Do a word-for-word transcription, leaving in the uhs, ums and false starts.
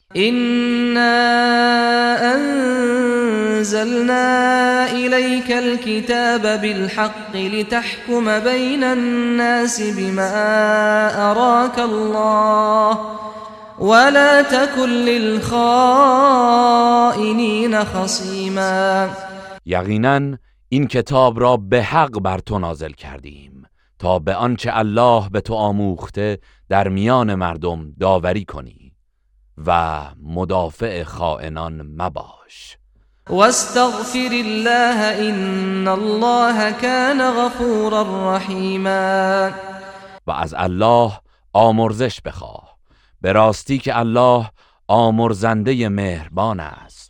إنا أنزلنا إليك الكتاب بالحق لتحكم بين الناس بما أراك الله ولا تكن للخائنین خصیما. یقینا این کتاب را به حق بر تو نازل کردیم تا به آنچه الله به تو آموخته در میان مردم داوری کنی و مدافع خائنان مباش. واستغفر الله ان الله كان غفورا رحیما. و از الله آمرزش بخواه، به راستی که الله آمرزنده مهربان است.